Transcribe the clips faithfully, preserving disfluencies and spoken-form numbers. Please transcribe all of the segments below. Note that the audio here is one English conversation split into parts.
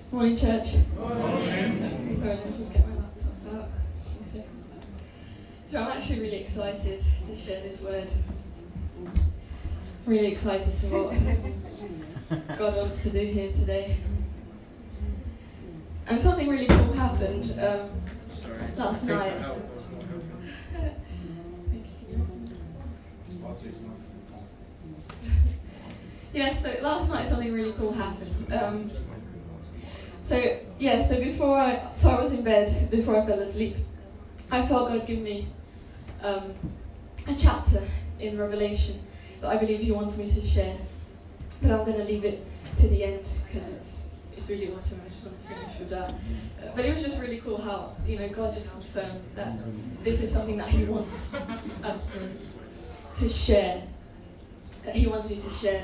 Morning, church. Morning. Sorry, let me just get my laptop out. Two seconds. So I'm actually really excited to share this word. Really excited to what God wants to do here today. And something really cool happened um, Sorry. last Thanks night. for help. Thank you. Yeah, so last night something really cool happened. Um, so yeah, so before I, so I was in bed before I fell asleep. I felt God give me um, a chapter in Revelation that I believe He wants me to share, but I'm going to leave it to the end because it's it's really awesome. I just want to finish with that. Uh, but it was just really cool how you know God just confirmed that this is something that He wants us to to share. That He wants me to share.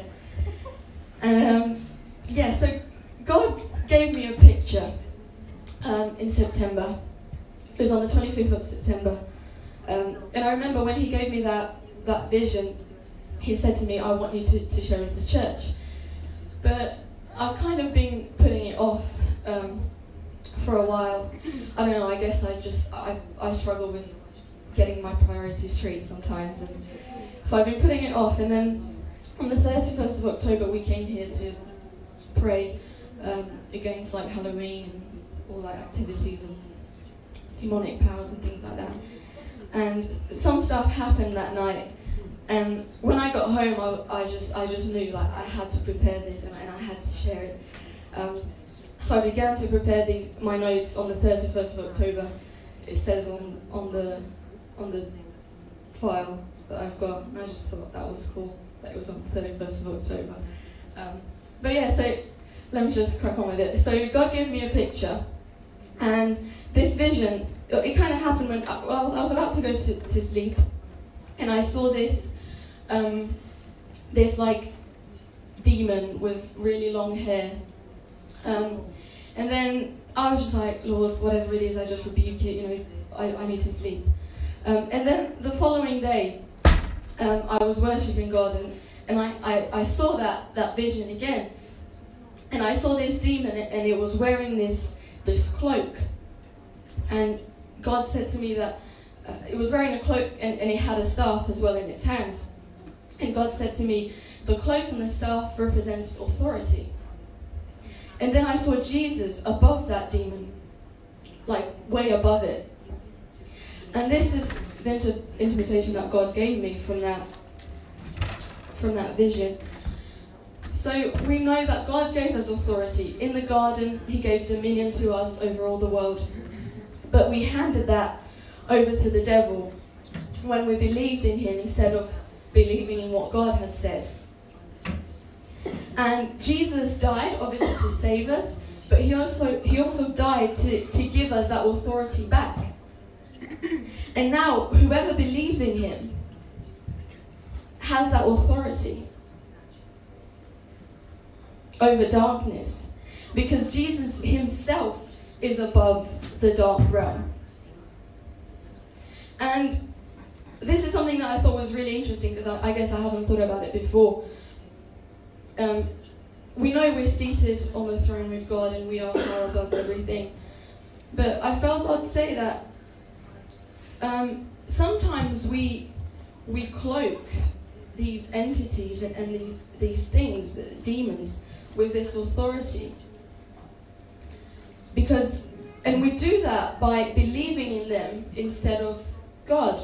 And um, yeah, so God gave me a picture um, in September. It was on the twenty-fifth of September. Um, and I remember when He gave me that, that vision, He said to me, I want you to, to share with the church. But I've kind of been putting it off um, for a while. I don't know, I guess I just, I, I struggle with getting my priorities straight sometimes. And so I've been putting it off, and then on the thirty-first of October, we came here to pray um, against like Halloween and all like activities of demonic powers and things like that. And some stuff happened that night. And when I got home, I, I just I just knew like I had to prepare this and, and I had to share it. Um, so I began to prepare these my notes on the thirty-first of October. It says on on the on the file that I've got, and I just thought that was cool. That it was on the thirty-first of October. Um, but yeah, so let me just crack on with it. So God gave me a picture, and this vision, it kind of happened when I, well, I, was, I was about to go to, to sleep, and I saw this, um, this like demon with really long hair. Um, and then I was just like, Lord, whatever it is, I just rebuke it, you know, I, I need to sleep. Um, and then the following day, Um, I was worshipping God, and, and I, I, I saw that, that vision again. And I saw this demon, and it was wearing this this cloak. And God said to me that uh, it was wearing a cloak, and, and it had a staff as well in its hands. And God said to me, the cloak and the staff represents authority. And then I saw Jesus above that demon, like way above it. And this is the inter- interpretation that God gave me from that from that vision. So we know that God gave us authority. In the garden, He gave dominion to us over all the world. But we handed that over to the devil when we believed in Him instead of believing in what God had said. And Jesus died, obviously, to save us, but He also He also died to, to give us that authority back. And now, whoever believes in Him has that authority over darkness, because Jesus Himself is above the dark realm. And this is something that I thought was really interesting, because I, I guess I haven't thought about it before. Um, we know we're seated on the throne with God, and we are far above everything. But I felt God say that Um, sometimes we we cloak these entities and, and these these things, demons, with this authority. Because, and we do that by believing in them instead of God.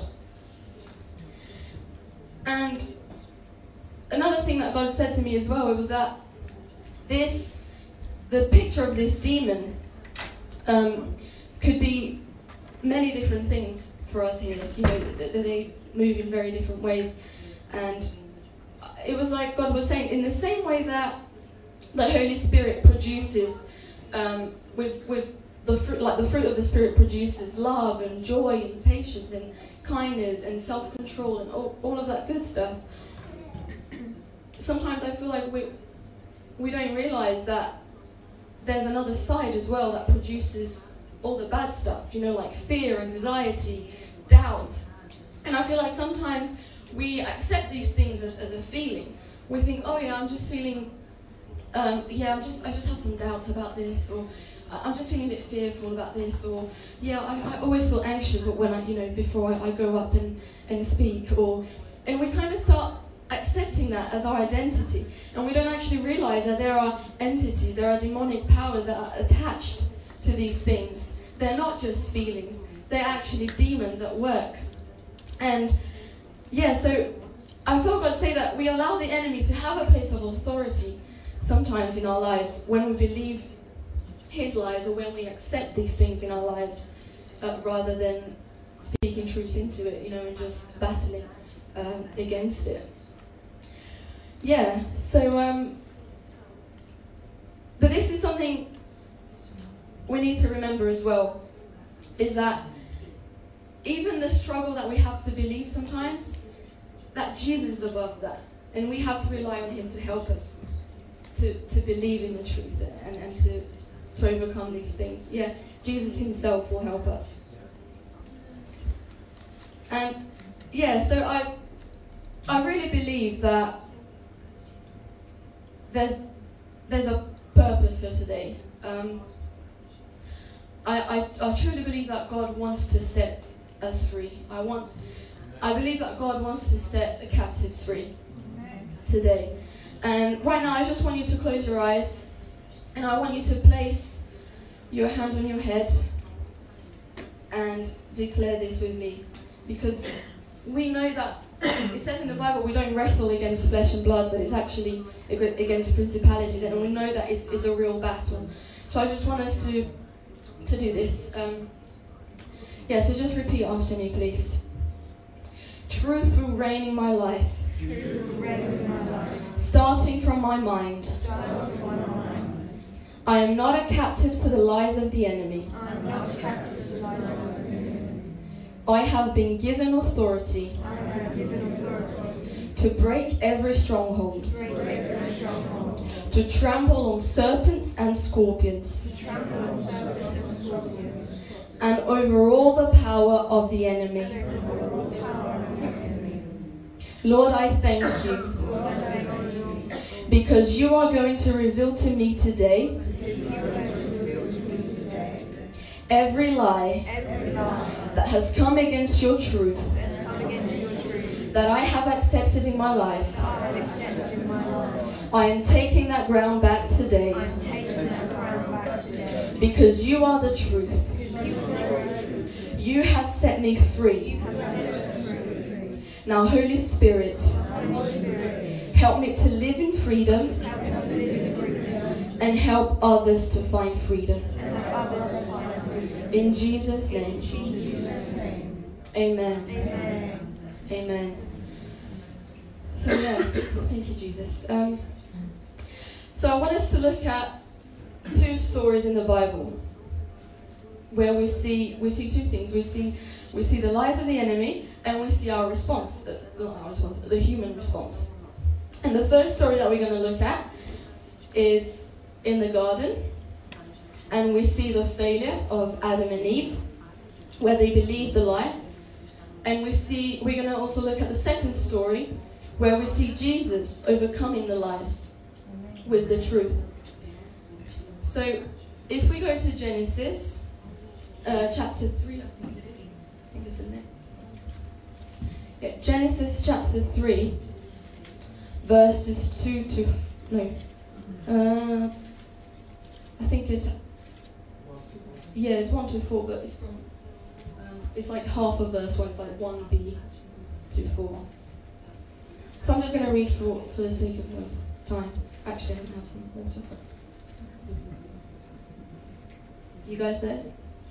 And another thing that God said to me as well was that this, the picture of this demon, um, could be many different things for us here. You know, they, they move in very different ways, and it was like God was saying, in the same way that the Holy Spirit produces, um, with with the fruit, like the fruit of the Spirit produces love and joy and patience and kindness and self-control and all, all of that good stuff. Sometimes I feel like we we don't realize that there's another side as well that produces all the bad stuff, you know, like fear, anxiety, doubt. And I feel like sometimes we accept these things as, as a feeling. We think, oh yeah, I'm just feeling um, yeah, I'm just, I just have some doubts about this, or I'm just feeling a bit fearful about this, or yeah, I, I always feel anxious when I, you know, before I, I go up and, and speak, or, and we kind of start accepting that as our identity, and we don't actually realize that there are entities, there are demonic powers that are attached to these things. They're not just feelings, they're actually demons at work. And yeah, so I felt God say that we allow the enemy to have a place of authority sometimes in our lives when we believe his lies, or when we accept these things in our lives, uh, rather than speaking truth into it, you know, and just battling um, against it. Yeah, so, um, but this is something we need to remember as well, is that even the struggle that we have to believe sometimes, that Jesus is above that, and we have to rely on him to help us to, to believe in the truth and, and to to overcome these things. Yeah, Jesus himself will help us. And yeah, so I I really believe that there's there's a purpose for today. Um, I, I I truly believe that God wants to set us free. I want I believe that God wants to set the captives free today. And right now I just want you to close your eyes, and I want you to place your hand on your head and declare this with me, because we know that it says in the Bible we don't wrestle against flesh and blood, but it's actually against principalities, and we know that it's, it's a real battle. So I just want us to to do this. Um, yeah, so just repeat after me, please. Truth will reign in my life, Truth will reign in my life. Starting from my mind. Starting from my mind. I am not a captive to the lies of the enemy. I am not captive to the lies of the enemy. I have been given authority I have given authority to break every stronghold, to break every stronghold, to trample on serpents and scorpions, to trample on serpents and scorpions, and over all the power of the enemy. and over all power of the enemy. Lord, I thank you, Lord, I thank you, because you are going to reveal to me today because you have revealed to me today every lie every lie that has come against your truth, that has come against your truth, that I have accepted in my life. that I have accepted in my life. I am taking that ground back today, I am taking that ground back today, because you are the truth. because you are the truth. You have set me free. You have set us free. Now, Holy Spirit, Holy Spirit, help me to live in freedom help us to live in freedom and help others to find freedom. and help others to find freedom. In Jesus' name, In Jesus' name. amen. Amen. Amen. So yeah, thank you, Jesus. Um, so I want us to look at two stories in the Bible where we see we see two things. We see we see the lies of the enemy, and we see our response, uh, not our response, the human response. And the first story that we're going to look at is in the garden, and we see the failure of Adam and Eve, where they believed the lie. And we see we're going to also look at the second story, where we see Jesus overcoming the lies with the truth. So if we go to Genesis uh, chapter three, I think it is. I think it's the next. Yeah, Genesis chapter three, verses two to f- no, uh, I think it's yeah, it's one to four, but it's from um, it's like half a verse, one it's like one b to four. So I'm just going to read for for the sake of um, time. Actually, I can have some water first. You guys there?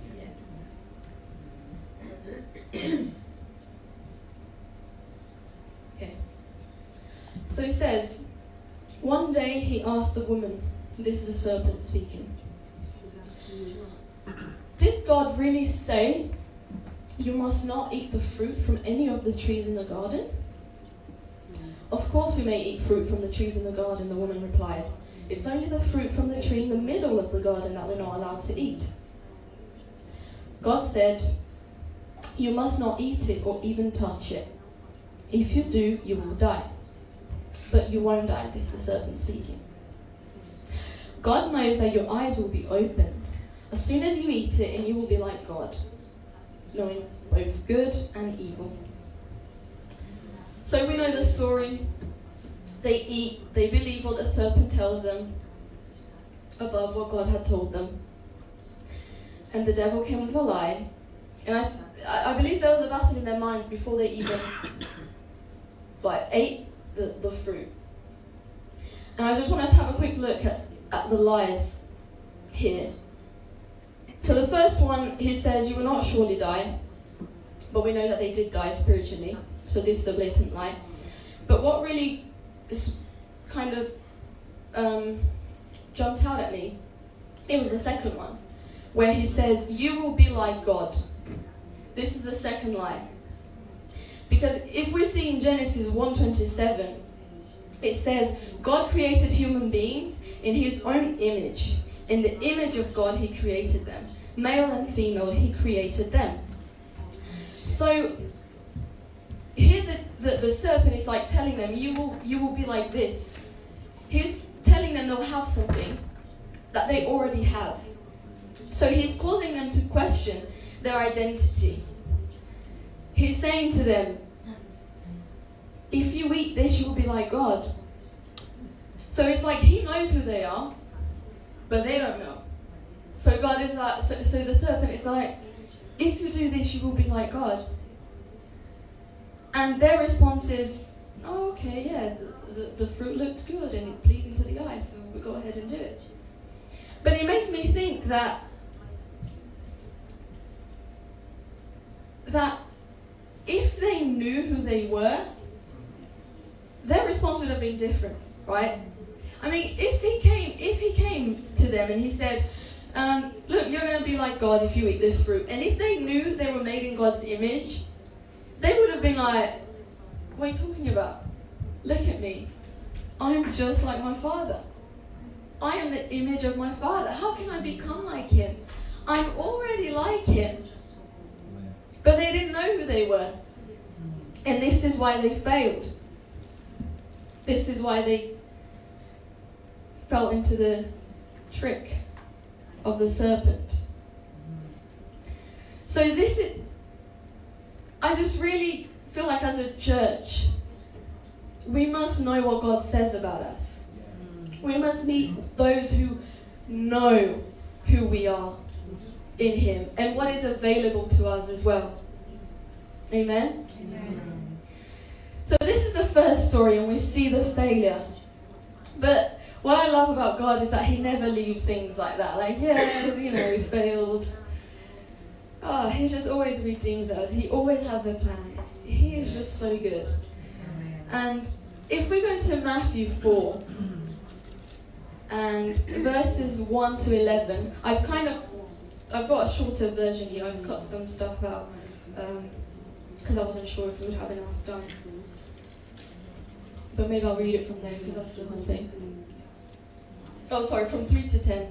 Okay. So it says, one day he asked the woman, this is the serpent speaking, did God really say you must not eat the fruit from any of the trees in the garden? Of course we may eat fruit from the trees in the garden, the woman replied. It's only the fruit from the tree in the middle of the garden that we're not allowed to eat. God said, you must not eat it or even touch it. If you do, you will die. But you won't die, this is the serpent speaking. God knows that your eyes will be opened as soon as you eat it, and you will be like God, knowing both good and evil. So we know the story. They eat, they believe what the serpent tells them above what God had told them. And the devil came with a lie. And I, I believe there was a battle in their minds before they even like ate the, the fruit. And I just want us to have a quick look at, at the lies here. So the first one, he says, you will not surely die. But we know that they did die spiritually. So this is a blatant lie. But what really is kind of um, jumped out at me, it was the second one, where he says, you will be like God. This is the second lie. Because if we see in Genesis one twenty-seven, it says, God created human beings in his own image. In the image of God, he created them. Male and female, he created them. So, here the, the, the serpent is like telling them, you will, you will be like this. He's telling them they'll have something that they already have. So he's causing them to question their identity. He's saying to them, if you eat this, you will be like God. So it's like he knows who they are, but they don't know. So God is like, so, so the serpent is like, if you do this, you will be like God. And their response is, oh, okay, yeah, the, the, the fruit looked good and it's pleasing to the eye, so we go ahead and do it. But it makes me think that that if they knew who they were, their response would have been different, right? I mean, if he came, if he came to them and he said, um, look, you're going to be like God if you eat this fruit. And if they knew they were made in God's image, they would have been like, what are you talking about? Look at me. I'm just like my Father. I am the image of my Father. How can I become like him? I'm already like him. But they didn't know who they were. And this is why they failed. This is why they fell into the trick of the serpent. So this is, I just really feel like as a church, we must know what God says about us. We must meet those who know who we are in him and what is available to us as well. Amen? Amen. So this is the first story and we see the failure. But what I love about God is that he never leaves things like that. Like, yeah, you know, we failed. Oh, he just always redeems us. He always has a plan. He is just so good. And if we go to Matthew four, and verses one to eleven, I've kind of, I've got a shorter version here. I've cut some stuff out, because um, I wasn't sure if we would have enough time. But maybe I'll read it from there, because that's the whole thing. Oh, sorry, from three to ten.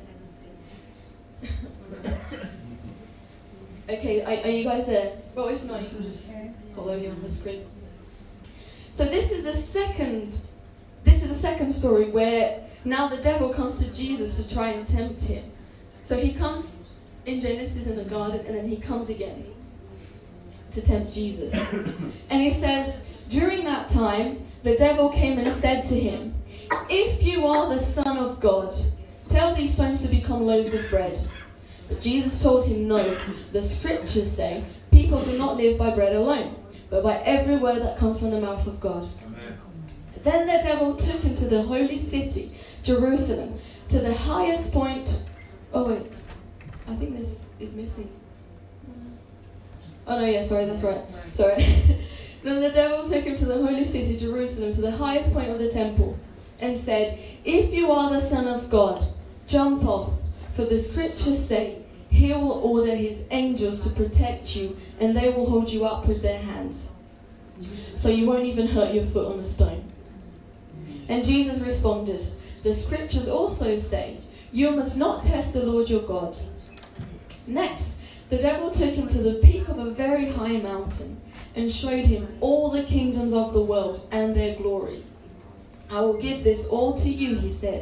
Okay, are, are you guys there? Well, if not, you can just follow here on the screen. So this is the second, this is the second story where now the devil comes to Jesus to try and tempt him. So he comes in Genesis in the garden, and then he comes again to tempt Jesus. And he says, during that time, the devil came and said to him, if you are the Son of God, tell these stones to become loaves of bread. But Jesus told him, no, the scriptures say, people do not live by bread alone, but by every word that comes from the mouth of God. Amen. Then the devil took him to the holy city, Jerusalem, to the highest point. Oh wait, I think this is missing. Oh no, yeah, sorry, that's right. Sorry. Then the devil took him to the holy city, Jerusalem, to the highest point of the temple, and said, if you are the Son of God, jump off, for the scriptures say, he will order his angels to protect you, and they will hold you up with their hands, so you won't even hurt your foot on a stone. And Jesus responded, the scriptures also say, you must not test the Lord your God. Next, the devil took him to the peak of a very high mountain, and showed him all the kingdoms of the world and their glory. I will give this all to you, he said,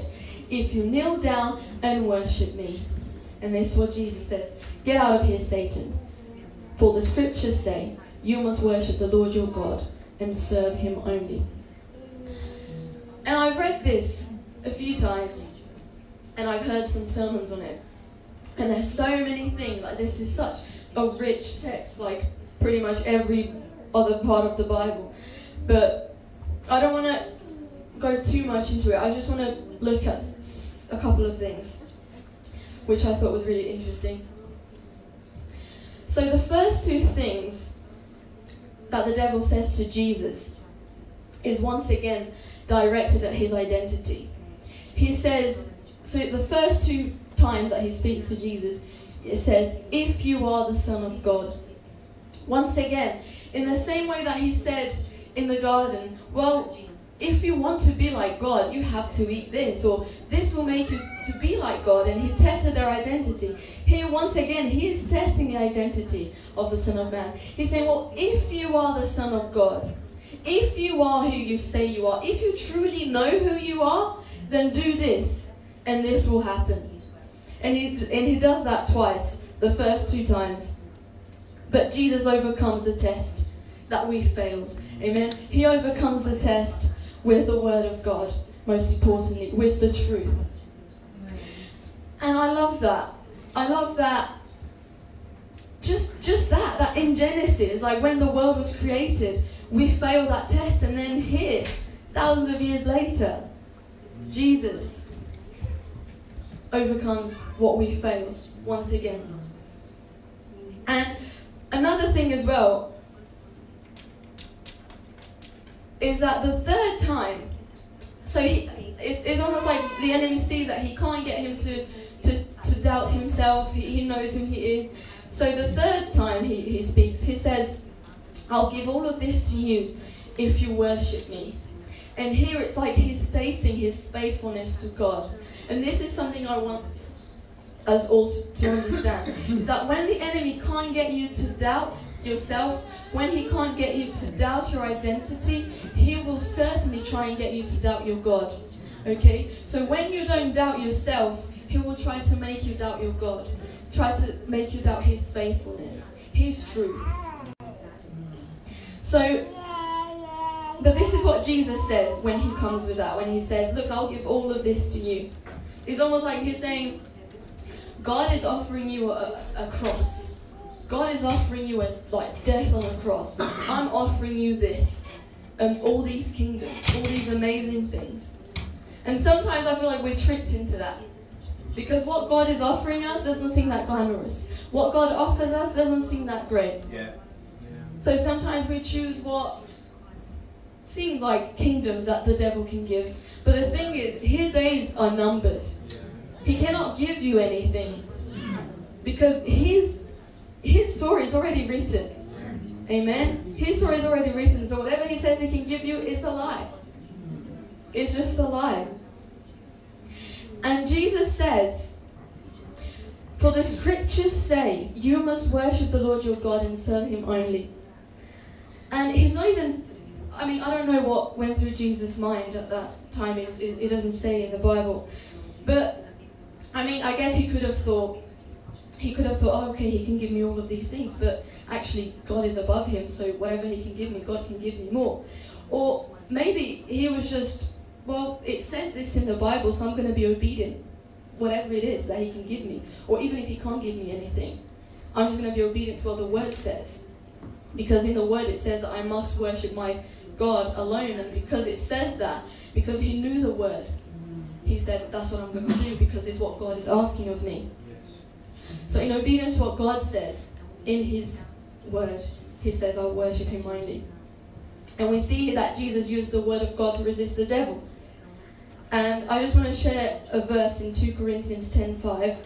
if you kneel down and worship me. And this is what Jesus says. Get out of here, Satan. For the scriptures say, you must worship the Lord your God and serve him only. And I've read this a few times, and I've heard some sermons on it. And there's so many things, like this is such a rich text, like pretty much every other part of the Bible. But I don't want to go too much into it. I just want to look at s- a couple of things, which I thought was really interesting. So the first two things that the devil says to Jesus is once again directed at his identity. He says, so the first two times that he speaks to Jesus, it says, if you are the Son of God. Once again, in the same way that he said in the garden, well, if you want to be like God, you have to eat this, or this will make you to be like God. And he tested their identity. Here, once again, he is testing the identity of the Son of Man. He's saying, well, if you are the Son of God, if you are who you say you are, if you truly know who you are, then do this, and this will happen. And he, and he does that twice, the first two times. But Jesus overcomes the test that we failed. Amen. He overcomes the test with the word of God, most importantly, with the truth. And I love that. I love that. Just, just that, that in Genesis, like when the world was created, we failed that test. And then here, thousands of years later, Jesus overcomes what we failed once again. And another thing as well is that the third time, so he, it's, it's almost like the enemy sees that he can't get him to, to, to doubt himself. He, he knows who he is. So the third time he, he speaks, he says, I'll give all of this to you if you worship me. And here it's like he's tasting his faithfulness to God. And this is something I want us all to understand, is that when the enemy can't get you to doubt yourself, when he can't get you to doubt your identity, he will certainly try and get you to doubt your God. Okay? So when you don't doubt yourself, he will try to make you doubt your God. Try to make you doubt his faithfulness, his truth. So, but this is what Jesus says when he comes with that. When he says, look, I'll give all of this to you. It's almost like he's saying, God is offering you a, a cross. God is offering you a, like death on a cross. I'm offering you this. Um, all these kingdoms, all these amazing things. And sometimes I feel like we're tricked into that. Because what God is offering us doesn't seem that glamorous. What God offers us doesn't seem that great. Yeah. Yeah. So sometimes we choose what seems like kingdoms that the devil can give. But the thing is, his days are numbered. He cannot give you anything. Because his, his story is already written. Amen? His story is already written. So whatever he says he can give you, it's a lie. It's just a lie. And Jesus says, for the scriptures say, you must worship the Lord your God and serve him only. And he's not even, I mean, I don't know what went through Jesus' mind at that time. It, it, it doesn't say in the Bible. But, I mean, I guess he could have thought, he could have thought, oh, okay, he can give me all of these things. But actually, God is above him, so whatever he can give me, God can give me more. Or maybe he was just, well, it says this in the Bible, so I'm going to be obedient, whatever it is that he can give me. Or even if he can't give me anything, I'm just going to be obedient to what the word says. Because in the word it says that I must worship my God alone. And because it says that, because he knew the word, he said, that's what I'm going to do, because it's what God is asking of me. So in obedience to what God says in his word, he says, I'll worship him only. And we see that Jesus used the word of God to resist the devil. And I just want to share a verse in two Corinthians ten five.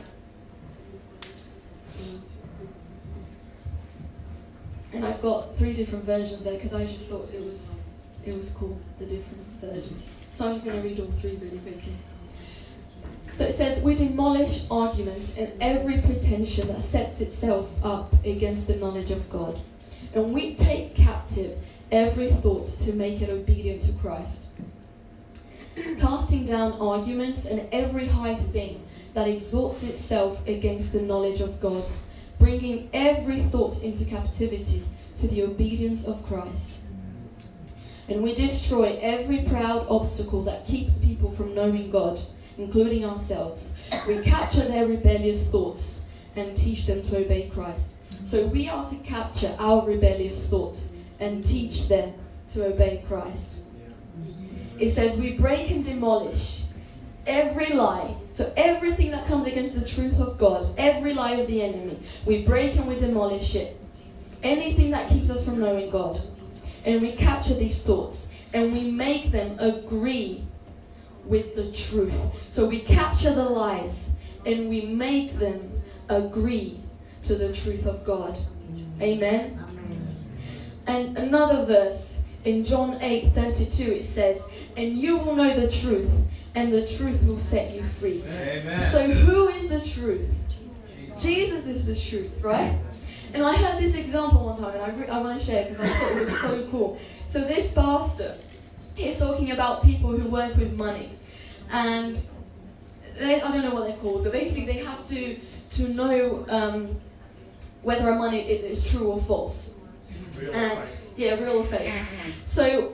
And I've got three different versions there because I just thought it was it was cool, the different versions. So I'm just going to read all three really quickly. So it says, we demolish arguments and every pretension that sets itself up against the knowledge of God. And we take captive every thought to make it obedient to Christ. casting down arguments and every high thing that exalts itself against the knowledge of God, bringing every thought into captivity to the obedience of Christ. And we destroy every proud obstacle that keeps people from knowing God, including ourselves. We capture their rebellious thoughts and teach them to obey Christ. So we are to capture our rebellious thoughts and teach them to obey Christ. It says we break and demolish every lie. So everything that comes against the truth of God, every lie of the enemy, we break and we demolish it. Anything that keeps us from knowing God. And we capture these thoughts and we make them agree with the truth. So we capture the lies and we make them agree to the truth of God. Amen? Amen. And another verse in John eight thirty-two, it says, and you will know the truth, and the truth will set you free. Amen. So who is the truth? Jesus is the truth, right? And I heard this example one time, and I, re- I want to share because I thought it was so cool. So this pastor, he's talking about people who work with money. And they, I don't know what they're called, but basically they have to, to know um, whether a money is true or false. Real and, or fake. Yeah, real or fake. So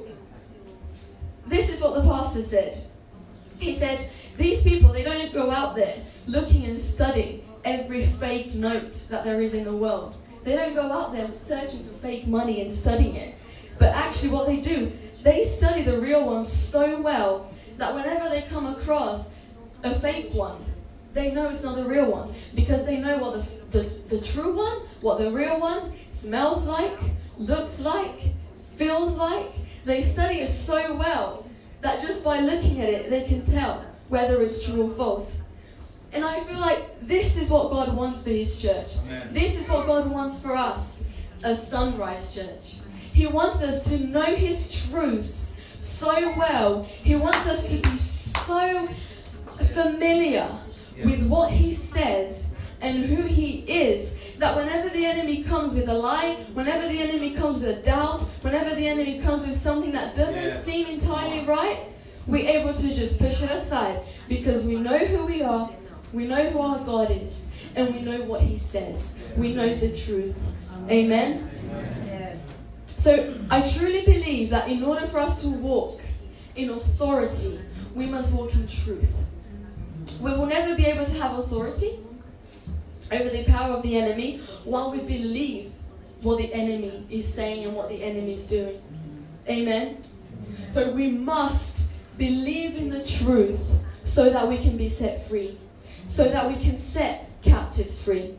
this is what the pastor said. He said, these people, they don't go out there looking and studying every fake note that there is in the world. They don't go out there searching for fake money and studying it. But actually what they do, they study the real one so well that whenever they come across a fake one, they know it's not the real one. Because they know what the, the, the true one, what the real one smells like, looks like, feels like. They study it so well that just by looking at it, they can tell whether it's true or false. And I feel like this is what God wants for His church. Amen. This is what God wants for us as Sunrise Church. He wants us to know His truths so well. He wants us to be so familiar Yes. with what He says and who He is, that whenever the enemy comes with a lie, whenever the enemy comes with a doubt, whenever the enemy comes with something that doesn't Yes. seem entirely right, we're able to just push it aside because we know who we are, we know who our God is, and we know what He says. We know the truth. Amen? Yes. So I truly believe that in order for us to walk in authority, we must walk in truth. We will never be able to have authority over the power of the enemy while we believe what the enemy is saying and what the enemy is doing. Amen? So we must believe in the truth so that we can be set free, so that we can set captives free.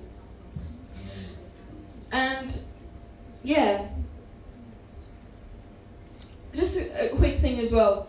And yeah, just a, a quick thing as well.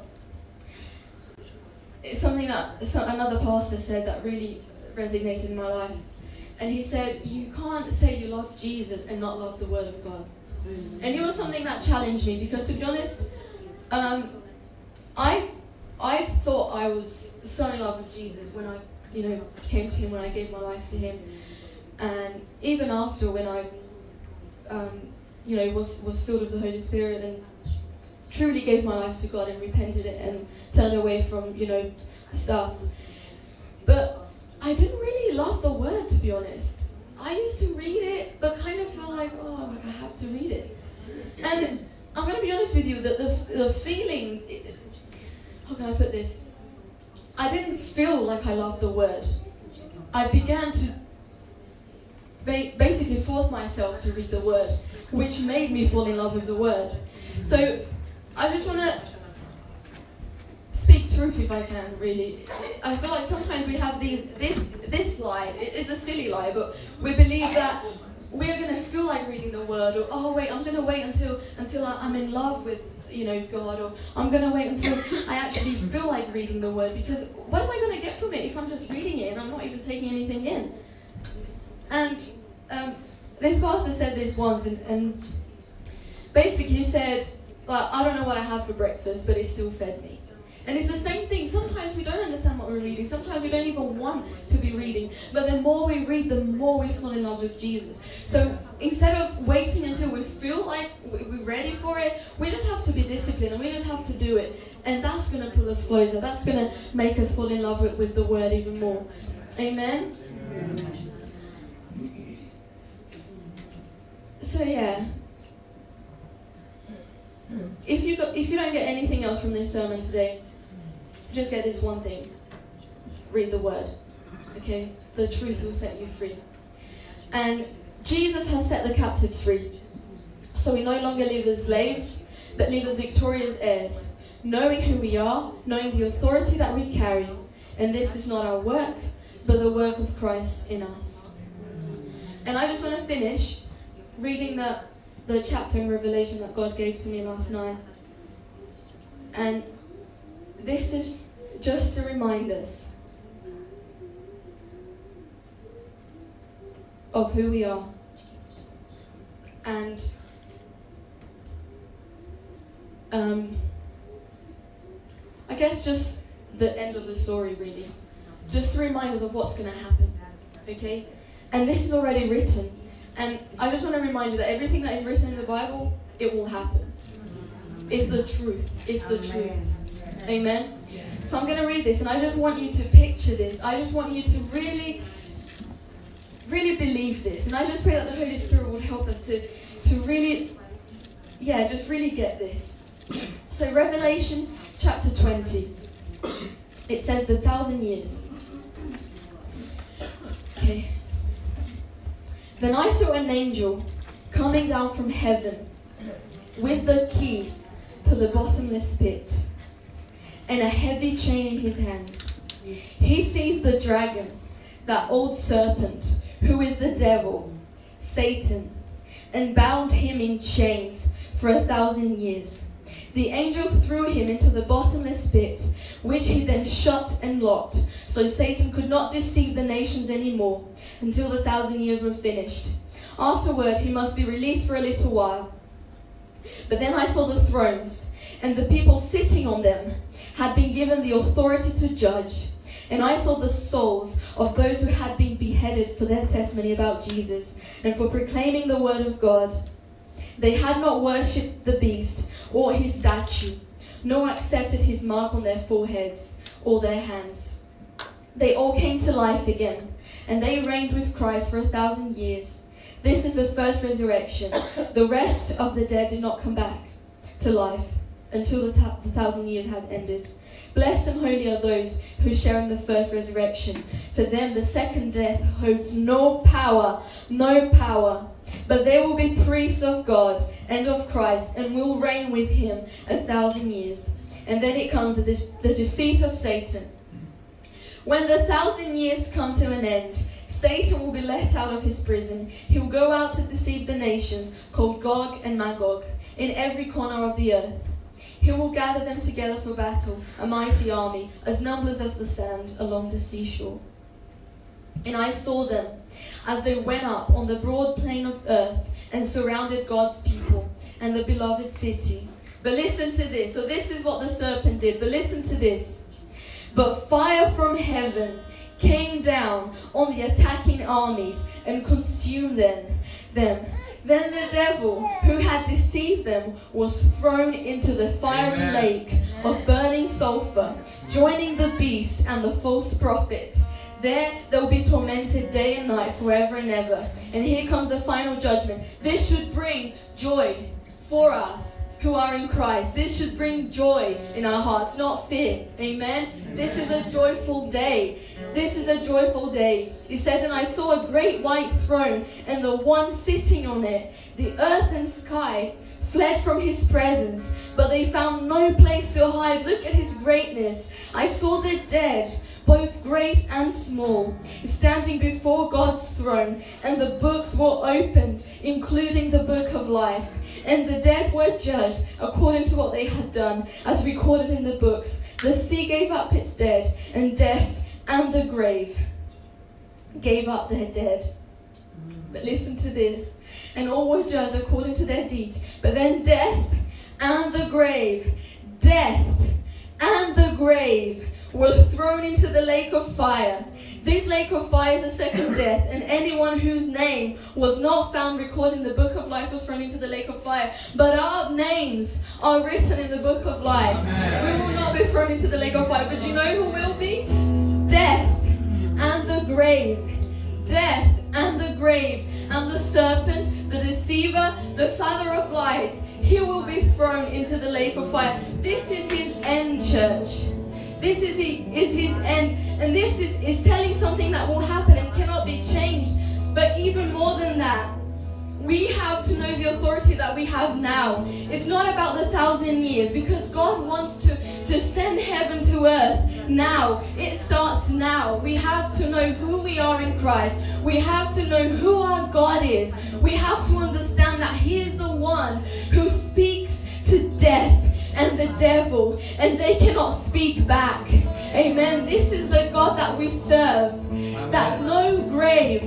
It's something that so another pastor said that really resonated in my life. And he said, you can't say you love Jesus and not love the Word of God. Mm-hmm. And it was something that challenged me because, to be honest, um, I I thought I was so in love with Jesus when I, you know, came to Him, when I gave my life to Him. And even after, when I, um, you know, was, was filled with the Holy Spirit and truly gave my life to God and repented it and turned away from, you know, stuff. But I didn't really love the Word, to be honest. I used to read it, but kind of feel like, oh, like I have to read it. And I'm going to be honest with you, that the, the feeling, how can I put this? I didn't feel like I loved the Word. I began to ba- basically force myself to read the Word, which made me fall in love with the Word. So I just want to speak truth if I can, really. I feel like sometimes we have these, this this lie, it is a silly lie, but we believe that we're going to feel like reading the Word, or, oh wait, I'm going to wait until until I'm in love with, you know, God, or I'm going to wait until I actually feel like reading the Word, because what am I going to get from it if I'm just reading it and I'm not even taking anything in? And um, this pastor said this once, and, and basically he said, like, I don't know what I had for breakfast, but it still fed me. And it's the same thing. Sometimes we don't understand what we're reading. Sometimes we don't even want to be reading. But the more we read, the more we fall in love with Jesus. So instead of waiting until we feel like we're ready for it, we just have to be disciplined and we just have to do it. And that's going to pull us closer. That's going to make us fall in love with, with the word even more. Amen? Amen. So yeah. If you got, if you don't get anything else from this sermon today, just get this one thing. Read the word. Okay? The truth will set you free. And Jesus has set the captives free. So we no longer live as slaves, but live as victorious heirs, knowing who we are, knowing the authority that we carry. And this is not our work, but the work of Christ in us. And I just want to finish reading the, the chapter in Revelation that God gave to me last night. And this is just to remind us of who we are. And um, I guess just the end of the story, really. Just to remind us of what's going to happen. Okay? And this is already written. And I just want to remind you that everything that is written in the Bible, it will happen. It's the truth. It's the truth. Amen? So I'm going to read this, and I just want you to picture this. I just want you to really, really believe this. And I just pray that the Holy Spirit would help us to, to really, yeah, just really get this. So Revelation chapter twenty. It says the thousand years. Okay. Then I saw an angel coming down from heaven with the key to the bottomless pit and a heavy chain in his hands. He seized the dragon, that old serpent, who is the devil, Satan, and bound him in chains for a thousand years. The angel threw him into the bottomless pit, which he then shut and locked, so Satan could not deceive the nations anymore until the thousand years were finished. Afterward, he must be released for a little while. But then I saw the thrones, and the people sitting on them had been given the authority to judge. And I saw the souls of those who had been beheaded for their testimony about Jesus and for proclaiming the word of God. They had not worshipped the beast or his statue, nor accepted his mark on their foreheads or their hands. They all came to life again, and they reigned with Christ for a thousand years. This is the first resurrection. The rest of the dead did not come back to life until the, ta- the thousand years had ended. Blessed and holy are those who share in the first resurrection. For them the second death holds no power, no power. But they will be priests of God and of Christ, and will reign with him a thousand years. And then it comes to the, the defeat of Satan. When the thousand years come to an end, Satan will be let out of his prison. He will go out to deceive the nations, called Gog and Magog, in every corner of the earth. He will gather them together for battle, a mighty army, as numberless as the sand along the seashore. And I saw them as they went up on the broad plain of earth and surrounded God's people and the beloved city. But listen to this. So this is what the serpent did. But listen to this. But fire from heaven came down on the attacking armies and consumed them. them. Then the devil, who had deceived them, was thrown into the fiery Amen. lake of burning sulfur, joining the beast and the false prophet. There they will be tormented day and night forever and ever. And here comes the final judgment. This should bring joy for us who are in Christ. This should bring joy in our hearts, not fear. Amen? Amen. This is a joyful day. This is a joyful day. It says, and I saw a great white throne, and the one sitting on it. The earth and sky fled from his presence, but they found no place to hide. Look at his greatness. I saw the dead, both great and small, standing before God's throne, and the books were opened, including the book of life. And the dead were judged according to what they had done, as recorded in the books. The sea gave up its dead, and death and the grave gave up their dead. But listen to this. And all were judged according to their deeds. But then death and the grave, death and the grave were thrown into the lake of fire. This lake of fire is the second death, and anyone whose name was not found recorded in the book of life was thrown into the lake of fire. But our names are written in the book of life. We will not be thrown into the lake of fire, but do you know who will be? Death and the grave. Death and the grave and the serpent, the deceiver, the father of lies. He will be thrown into the lake of fire. This is his end, church. This is, he, is his end. And this is, is telling something that will happen and cannot be changed. But even more than that, we have to know the authority that we have now. It's not about the thousand years, because God wants to, to send heaven to earth now. It starts now. We have to know who we are in Christ. We have to know who our God is. We have to understand that He is the one who speaks to death and the devil, and they cannot speak back. Amen. This is the God that we serve. That no grave,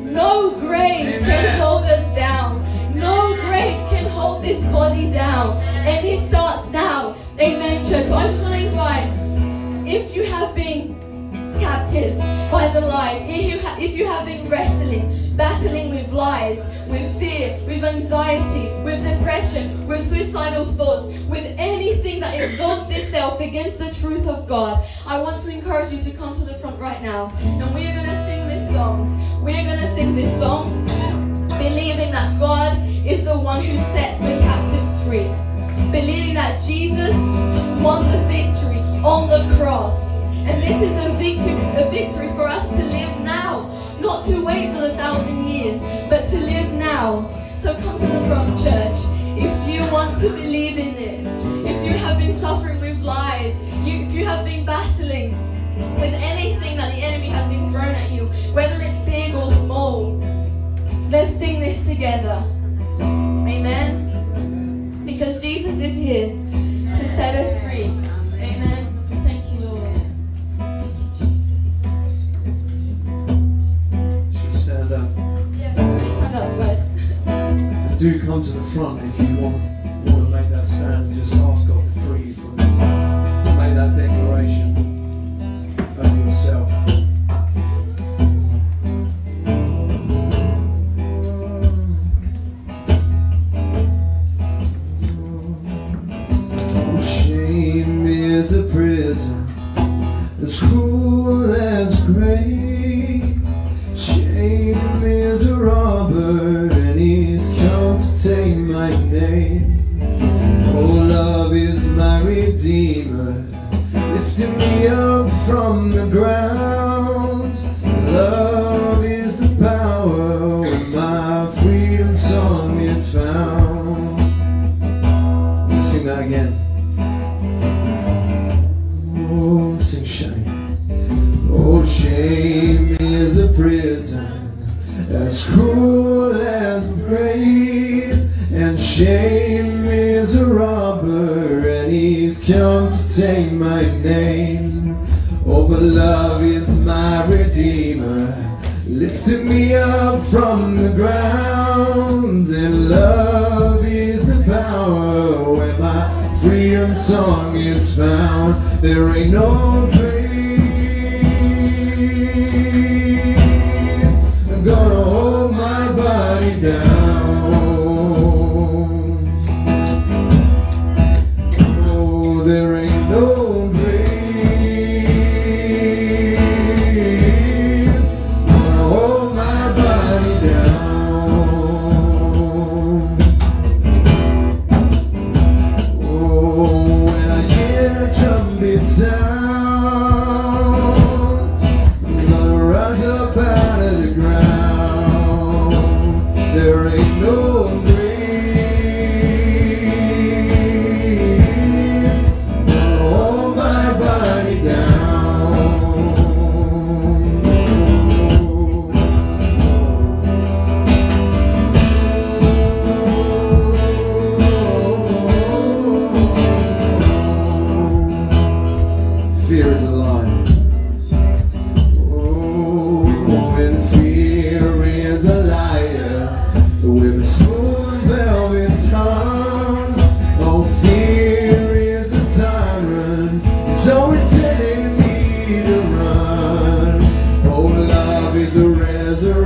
no grave Amen. Can hold us down. No grave can hold this body down. And it starts now. Amen, church. So I just want to invite, if you have been captive by the lies, if you, ha- if you have been wrestling, battling with lies, with fear, with anxiety, with depression, with suicidal thoughts, with anything that exalts itself against the truth of God, I want to encourage you to come to the front right now. And we are going to sing this song. We are going to sing this song believing that God is the one who sets the captives free. Believing that Jesus won the victory on the cross. And this is a victory, a victory for us to live now. Not to wait for the thousand years, but to live now. So come to the front, church. If you want to believe in this, if you have been suffering with lies, you, if you have been battling with anything that the enemy has been thrown at you, whether it's big or small, let's sing this together. Amen. Because Jesus is here to set us free. Amen. Thank you, Lord. Thank you, Jesus. Should we stand up? Yeah, stand up, guys. And do come to the front if you want, want to make that stand and just ask God to free you from this. To make that declaration over yourself. Shame is a prison as cruel as grave. Shame is a robber and he's come to take my name. Oh, love is my redeemer, lifting me up from the ground. Love is the power when my freedom song is found. Let me sing that again. Oh, sing shame. Oh, shame is a prison as cruel as grave, and shame is a robber and he's come to take my name. Oh, but love is my redeemer, lifting me up from the ground, and love is the power when my freedom song is found. There ain't no grave gonna hold my body down. Oh, there ain't no grave gonna hold my body down. Oh, when I hear the trumpet sound, I'm gonna rise up out of the ground. There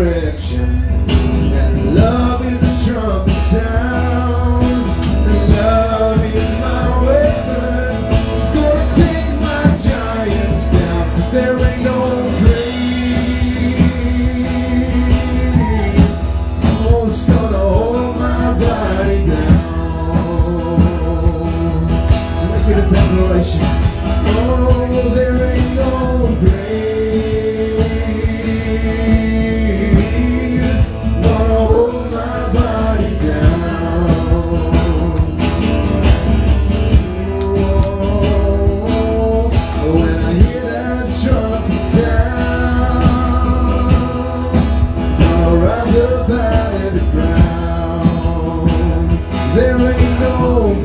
direction. And love is a trumpet sound. And love is my weapon. Gonna take my giants down. There ain't no grave. I'm always gonna hold my body down. So make it a declaration. Oh, there ain't no grave. Gonna hold my body down. Oh, when I hear that trumpet sound, I'll rise up out of the ground. There ain't no grave.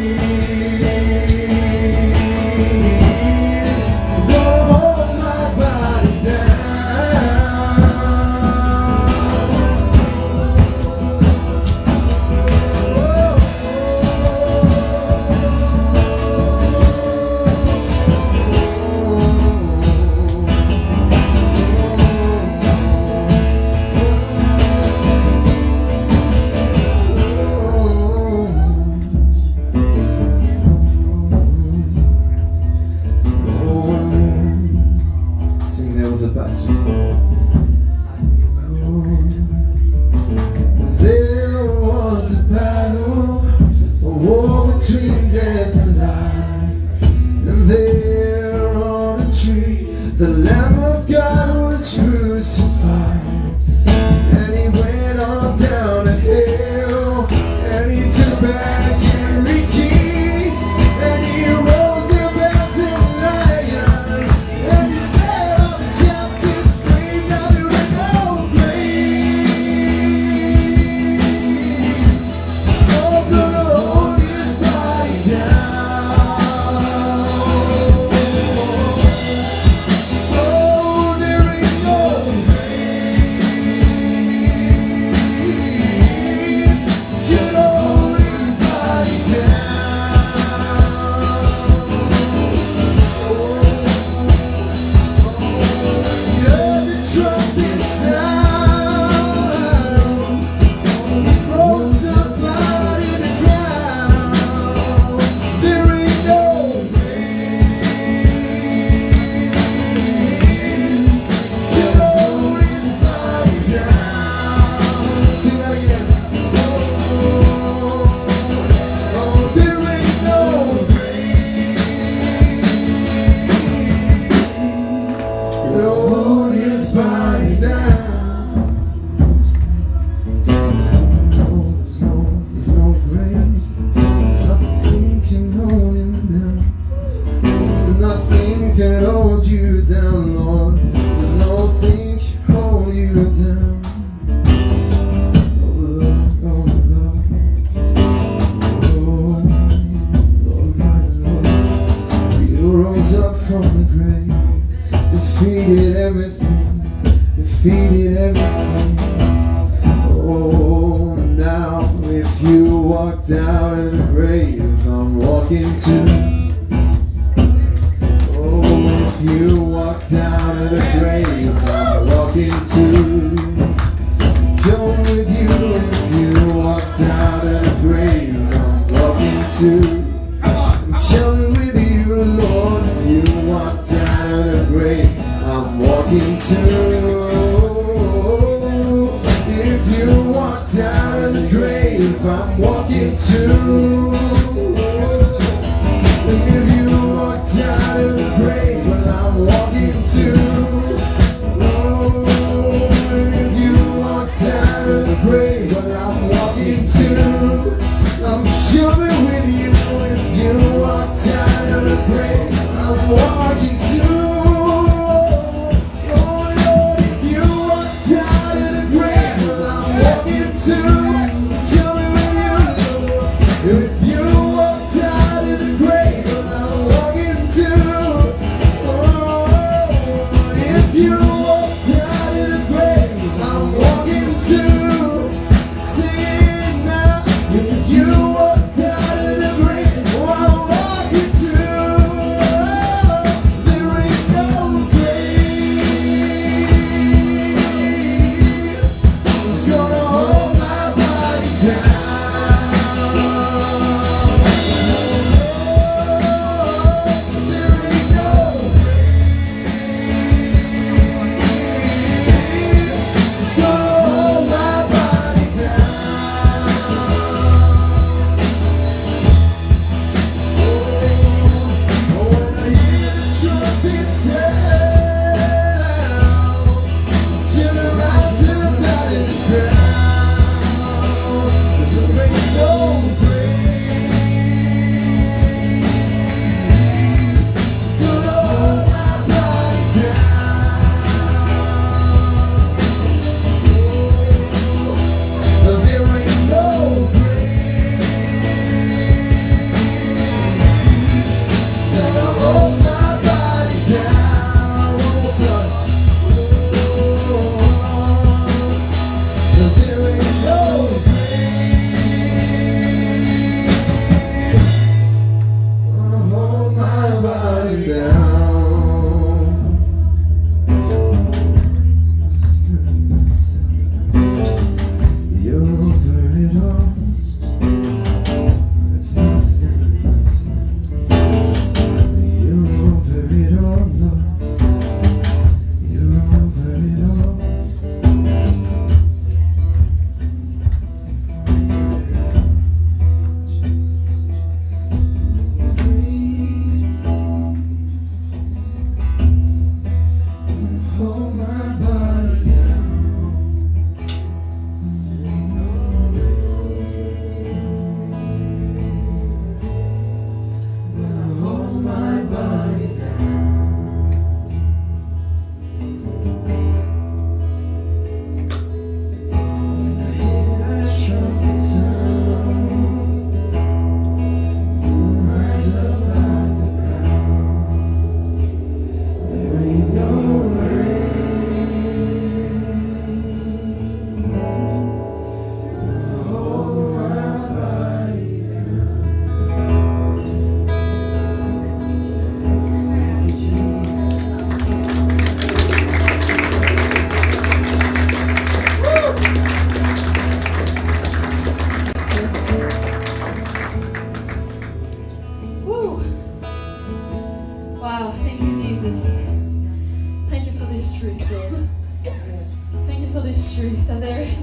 There was a battle, a war between death and life. And there on a tree, the Lamb of God was crucified. And he went on down a hill, and he took back every key. And he rose up as a lion, and he set all the captives free. Now there ain't no can hold you down, Lord. There's nothing can hold you down. Oh Lord, oh Lord, oh Lord, my Lord. You rose up from the grave, defeated everything, defeated everything. Oh, now if you walked out of the grave, I'm walking too. If you walked out of the grave, I'm walking too. Going with you. If you walked out of the grave, I'm walking too. I'm chilling with you, Lord. If you walked out of the grave, I'm walking too. If you walked out of the grave, I'm walking too. And if you walked out of the grave, I'm walking too. Oh, and if you walked out of the grave, well, I'm walking too. I'm jumping with you. If you walked out of the grave, I'm walking too. Oh Lord, if you walked out of the grave, well, I'm walking too. Jumping with you, Lord. If you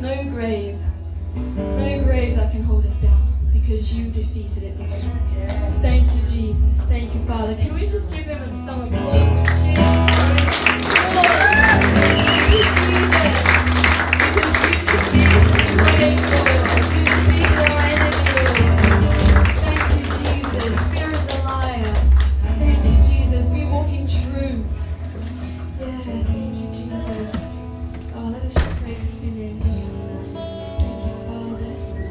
no grave, no grave that can hold us down, because you defeated it, Lord. Thank you, Jesus. Thank you, Father. Can we just give him some applause and cheers? Lord, thank you, Jesus. Because you defeated the grave, Lord. You defeated our enemy, Lord. Thank you, Jesus. Fear is a liar. Thank you, Jesus. We walk in truth. Yeah, thank you, Jesus. Oh, let us just pray to finish. Thank you, Father.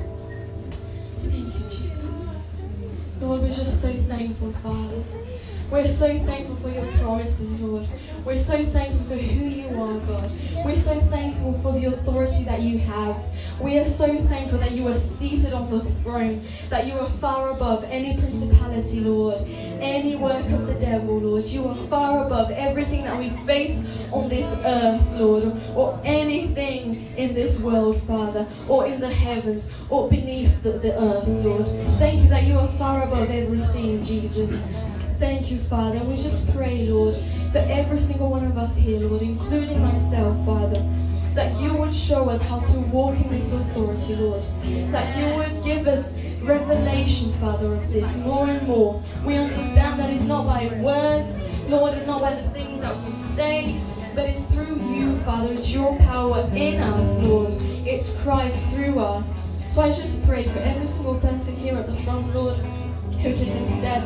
Thank you, Jesus. Lord, we're just so thankful, Father. We're so thankful for your promises, Lord. We're so thankful for who you are, God. We're so thankful for the authority that you have. We are so thankful that you are seated on the throne, that you are far above any principality, Lord, any work of the devil, Lord. You are far above everything that we face on this earth, Lord, or anything in this world, Father, or in the heavens, or beneath the, the earth, Lord. Thank you that you are far above everything, Jesus. Thank you, Father. And we just pray, Lord, for every single one of us here, Lord, including myself, Father, that you would show us how to walk in this authority, Lord. That you would give us revelation, Father, of this more and more. We understand that it's not by words, Lord, it's not by the things that we say, but it's through you, Father. It's your power in us, Lord. It's Christ through us. So I just pray for every single person here at the front, Lord, who took a step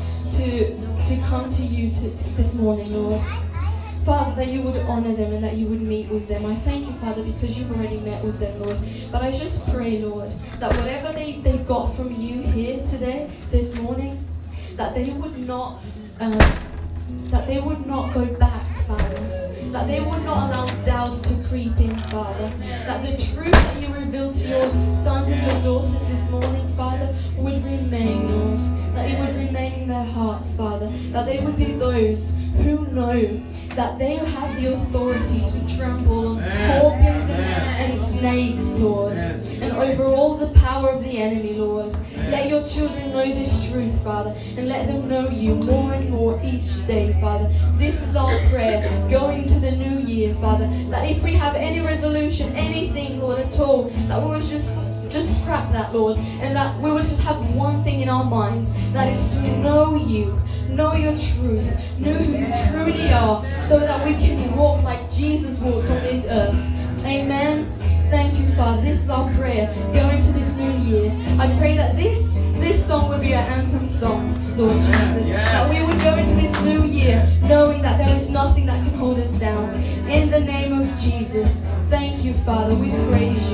to to come to you to, to this morning, Lord. Father, that you would honor them and that you would meet with them. I thank you, Father, because you've already met with them, Lord. But I just pray, Lord, that whatever they, they got from you here today, this morning, that they would not um, that they would not go back, Father. That they would not allow doubts to creep in, Father. That the truth that you revealed to your sons and your daughters this morning, Father, would remain, Lord. That it would remain in their hearts, Father. That they would be those who know that they have the authority to trample on scorpions and, and snakes, Lord. And over all the power of the enemy, Lord. Let your children know this truth, Father. And let them know you more and more each day, Father. This is our prayer going to the new year, Father. That if we have any resolution, anything, Lord, at all, that we would just Just scrap that, Lord, and that we would just have one thing in our minds, that is to know you, know your truth, know who you truly are, so that we can walk like Jesus walked on this earth. Amen. Thank you, Father. This is our prayer going to this new year. I pray that this this song would be our anthem song, Lord Jesus. That we would go into this new year knowing that there is nothing that can hold us down. In the name of Jesus. Thank you, Father. We praise you.